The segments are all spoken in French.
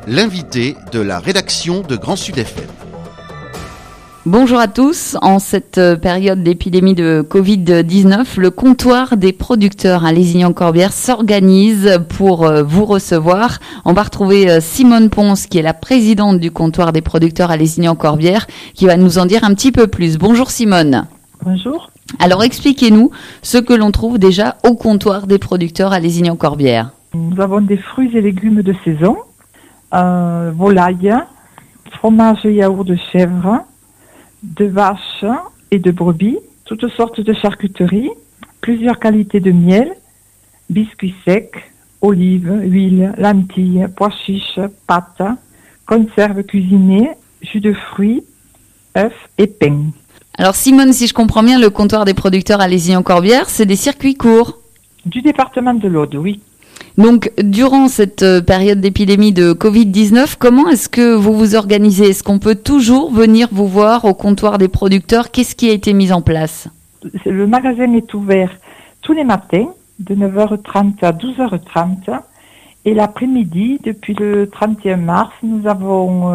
l'invité de la rédaction de Grand Sud FM. Bonjour à tous. En cette période d'épidémie de Covid-19, le comptoir des producteurs à Lézignan-Corbière s'organise pour vous recevoir. On va retrouver Simone Ponce, qui est la présidente du comptoir des producteurs à Lézignan-Corbière, qui va nous en dire un petit peu plus. Bonjour Simone. Bonjour. Alors expliquez-nous ce que l'on trouve déjà au comptoir des producteurs à Lézignan-Corbière. Nous avons des fruits et légumes de saison, volailles, fromage et yaourt de chèvre, de vaches et de brebis, toutes sortes de charcuteries, plusieurs qualités de miel, biscuits secs, olives, huile, lentilles, pois chiches, pâtes, conserves cuisinées, jus de fruits, œufs et pain. Alors Simone, si je comprends bien, le comptoir des producteurs à Lézignan-Corbière, c'est des circuits courts. Du département de l'Aude, oui. Donc, durant cette période d'épidémie de Covid-19, comment est-ce que vous vous organisez ? Est-ce qu'on peut toujours venir vous voir au comptoir des producteurs ? Qu'est-ce qui a été mis en place ? Le magasin est ouvert tous les matins, de 9h30 à 12h30. Et l'après-midi, depuis le 31 mars, nous avons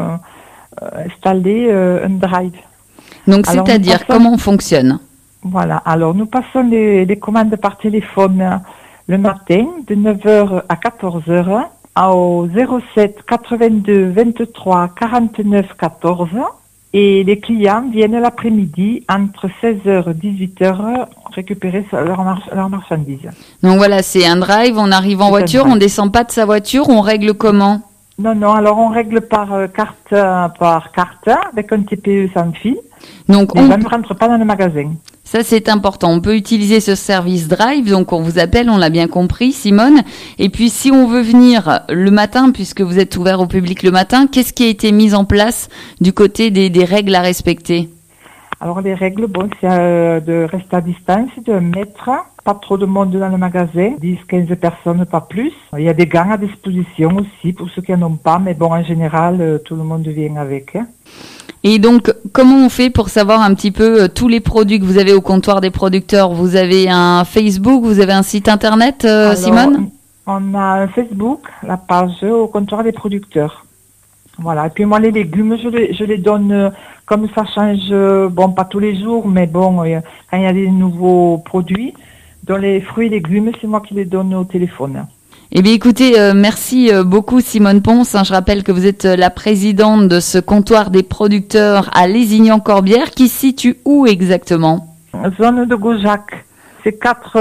installé un drive. Donc, c'est-à-dire, comment on fonctionne ? Voilà, alors nous passons les commandes par téléphone le matin, de 9h à 14h, au 07 82 23 49 14. Et les clients viennent l'après-midi, entre 16h et 18h, récupérer leurs marchandises. Donc voilà, c'est un drive, on arrive en voiture, on descend pas de sa voiture, on règle comment ? Non, alors on règle par carte, avec un TPE sans fil. Donc les gens ne rentrent pas dans le magasin. Ça, c'est important. On peut utiliser ce service drive. Donc, on vous appelle, on l'a bien compris, Simone. Et puis, si on veut venir le matin, puisque vous êtes ouvert au public le matin, qu'est-ce qui a été mis en place du côté des règles à respecter ? Alors, les règles, c'est de rester à distance de 1 mètre, pas trop de monde dans le magasin, 10-15 personnes, pas plus. Il y a des gants à disposition aussi pour ceux qui n'en ont pas, mais bon, en général, tout le monde vient avec. Et donc, comment on fait pour savoir un petit peu tous les produits que vous avez au comptoir des producteurs ? Vous avez un Facebook, vous avez un site internet, alors, Simone ? On a un Facebook, la page au comptoir des producteurs. Voilà. Et puis moi, les légumes, je les donne comme ça change, pas tous les jours, mais bon, quand il y a des nouveaux produits, dans les fruits et légumes, c'est moi qui les donne au téléphone. Eh bien, écoutez, merci beaucoup Simone Ponce. Je rappelle que vous êtes la présidente de ce comptoir des producteurs à Lézignan-Corbière, qui se situe où exactement ? Zone de Gaujac. C'est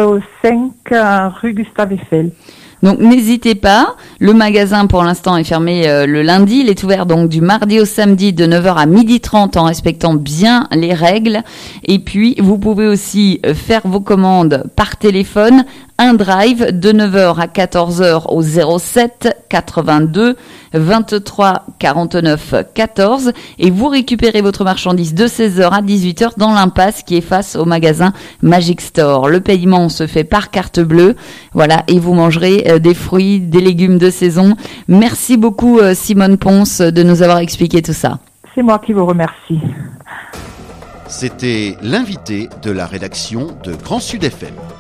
4-5 rue Gustave Eiffel. Donc n'hésitez pas, le magasin pour l'instant est fermé le lundi, il est ouvert donc du mardi au samedi de 9h à 12h30 en respectant bien les règles. Et puis vous pouvez aussi faire vos commandes par téléphone, un drive de 9h à 14h au 07 82 23 49 14 et vous récupérez votre marchandise de 16h à 18h dans l'impasse qui est face au magasin Magic Store. Le paiement se fait par carte bleue, voilà, et vous mangerez des fruits, des légumes de saison. Merci beaucoup Simone Ponce de nous avoir expliqué tout ça. C'est moi qui vous remercie. C'était l'invité de la rédaction de Grand Sud FM.